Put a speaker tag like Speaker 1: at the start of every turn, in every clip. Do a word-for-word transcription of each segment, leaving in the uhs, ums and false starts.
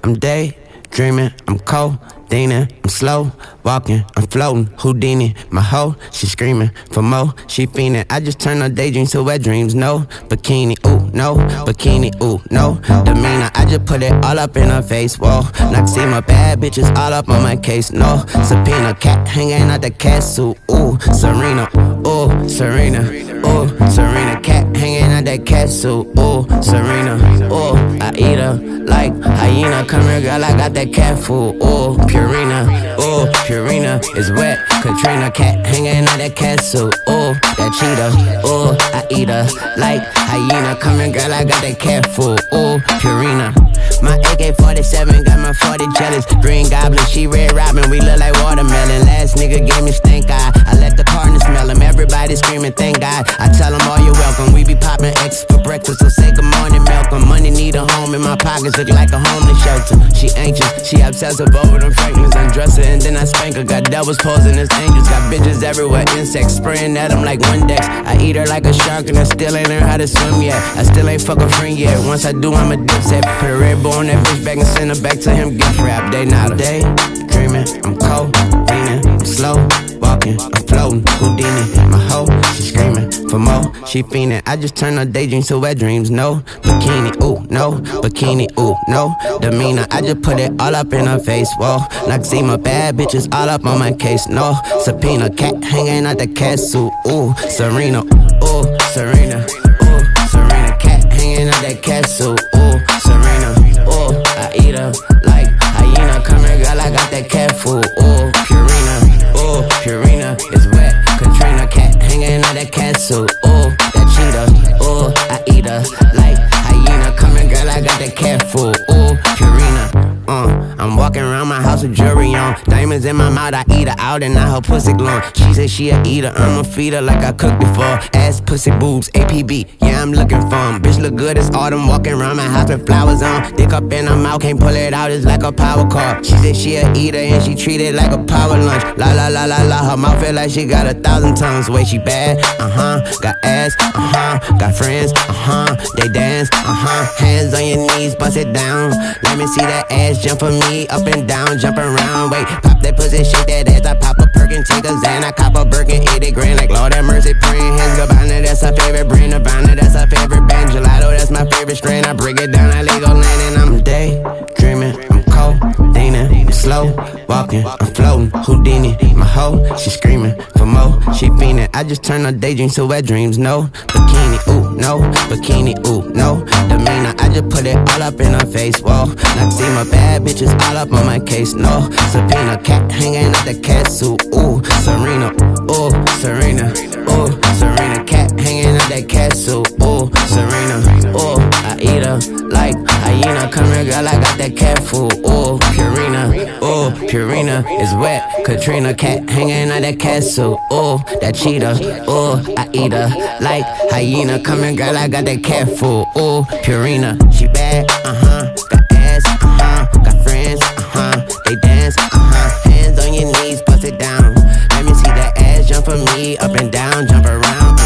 Speaker 1: I'm daydreaming, I'm codeine, I'm slow walking, I'm floating, Houdini. My hoe, she screaming for more, she fiending. I just turn her daydreams to wet dreams. No bikini, ooh, no bikini, ooh, no demeanor. I just put it all up in her face. Whoa, Noxema, bad bitches all up on my case. No subpoena, cat hanging out the cat suit. Ooh, Serena, ooh, Serena, ooh, Serena, cat hanging out that cat suit. Ooh, Serena, ooh, I eat her like hyena. Come here, girl, I got that cat food. Ooh, Purina, ooh, Purina is wet. Katrina, cat hanging out that cat suit. Ooh, that cheetah, ooh, I eat her like hyena. Come here, girl, I got that cat food. Ooh, Purina. My A K forty-seven got my forty jealous. Green Goblin, she Red Robin, we look like watermelon. Last nigga gave me stink eye, I let the partner smell him. Everybody screaming, thank God. I tell them all you're welcome. We be popping X for breakfast, so say good morning, Malcolm. Money need a home, in my pockets look like a homeless shelter. She anxious, she obsessive over them Franklins. Undress her and then I spank her. Got devils posing as angels, got bitches everywhere, insects spraying at them like Windex. I eat her like a shark and I still ain't learned how to swim yet. I still ain't fuck a friend yet. Once I do, I'm a dipset. Put a red bull on that bitch back and send her back to him gift wrap. They not a day dreaming, I'm cold, leaning, I'm slow walking, I'm floating, Houdini. My hoe, she screaming for more, she fiending. I just turn her daydreams to wet dreams. No bikini, ooh, no bikini, ooh, no demeanor. I just put it all up in her face. Whoa, Noxema, bad bitches all up on my case. No subpoena, cat hanging out the cat suit. Ooh, Serena, ooh, Serena, ooh, Serena, cat hanging out that cat suit. Ooh, Serena, ooh, I eat her like hyena. Come here, girl, I got that cat food. Ooh, Purina, ooh, Purina is wet. Katrina, cat hanging out that cat suit. Ooh, that cheetah, ooh, I eat her like hyena. Come here, girl, I got that cat food. Ooh, Purina. Uh, I'm walking around my house with jewelry on. Diamonds in my mouth, I eat her out and not her pussy glowing. She said she a eater, I'ma feed her like I cooked before. Ass, pussy, boobs, A P B, yeah, I'm looking for 'em. Bitch look good, it's autumn, walking around my house with flowers on. Dick up in her mouth, can't pull it out, it's like a power car. She said she a eater and she treat it like a power lunch. La la la la la, her mouth feel like she got a thousand tongues. Way she bad, uh-huh, got ass, uh-huh, got friends, uh-huh, they dance, uh-huh. Hands on your knees, bust it down. Let me see that ass jump for me, up and down, jump around. Wait, pop that pussy, shake that ass. I pop a Perkin, take a Xan, I cop a Birkin, eighty grand. Like Lord have mercy, praying hands go Nirvana, that's her favorite brand. Nirvana, that's her favorite band. Gelato, that's my favorite strain. I break it down, I Lego land, and I'm daydreaming, I'm codeine, I'm slow walking, I'm floating, Houdini. My hoe, she screaming for more, she fiending. I just turn her daydreams to wet dreams. No bikini, ooh, no bikini, ooh, no demeanor. I just put it all up in her face. Whoa, Noxema, bad bitches all up on my case. No subpoena, cat hanging out the cat suit. Ooh, Serena, ooh, Serena, ooh, Serena, cat hanging out that cat suit. Ooh, Serena, ooh, I eat her like hyena. Come here, girl, I got that cat food. Ooh, Purina, ooh, Purina is wet. Katrina, cat hanging out that cat suit. Ooh, that cheetah, ooh, I eat her like hyena. Come here, girl, I got that cat food. Ooh, Purina, she bad, uh-huh, got ass, uh-huh, got friends, uh-huh, they dance, uh-huh. Hands on your knees, bust it down. Let me see that ass jump for me, up and down, jump around.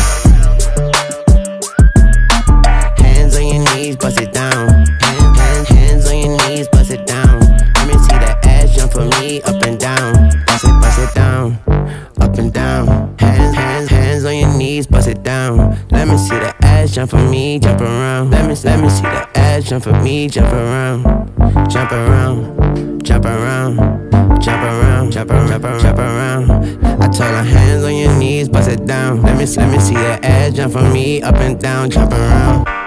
Speaker 1: Hands on your knees, bust it down. Hands, hands, hands on your knees, bust it down. Let me see that ass jump for me, up and down. Bust it, bust it down, up and down. Hands, hands, hands on your knees, bust it down. Let me see that ass jump for me, jump around. Let me, let me see that ass jump for me, jump around, jump around, jump around, jump around, jump around, jump around, jump around. I told her hands on your knees, bust it down. Let me, let me see that ass jump for me, up and down, jump around.